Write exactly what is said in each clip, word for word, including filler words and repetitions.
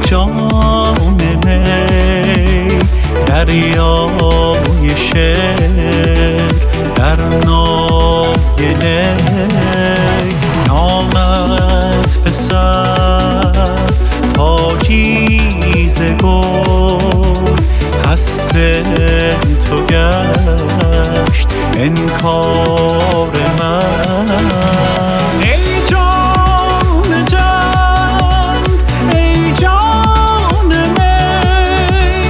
جان می دریای شعر در نای نی نامت به سر تاجی ز گل هست تو گشت انکار من. ای جان جان ای جان می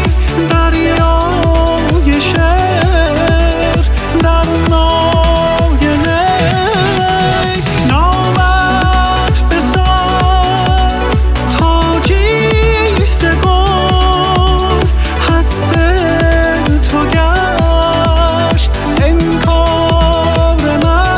دریای شعر در نای نی نامت به سر تاجی ز گل هست تو گشت انکار من.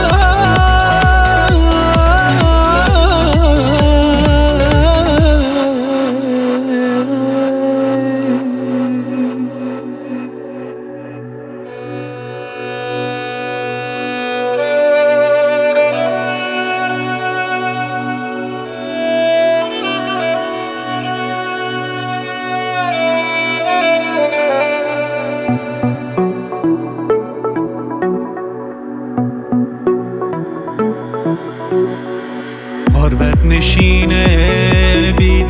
غربت نشین بی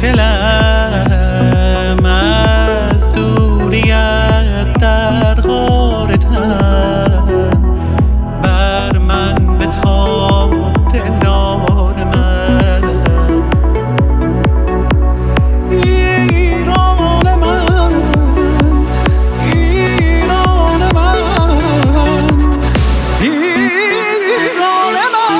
دلم از دوریت در غار تن بر من بتاب دلدار من. ایران من ایران من ایران من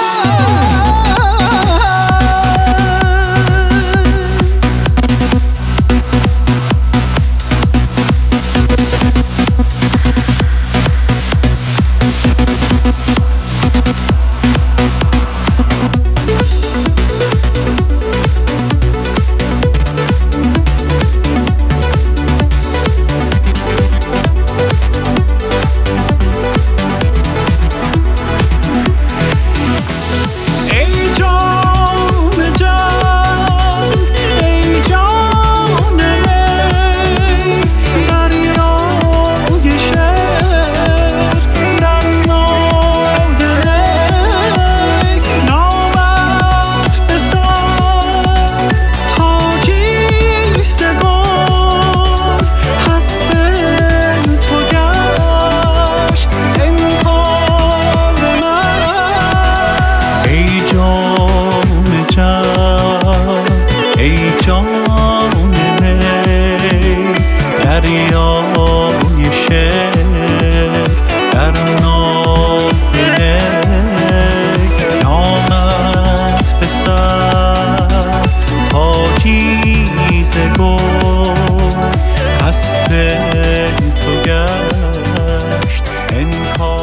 دریای شعر در نای نی نامت به سر تاجی ز گل هست تو گشت انکار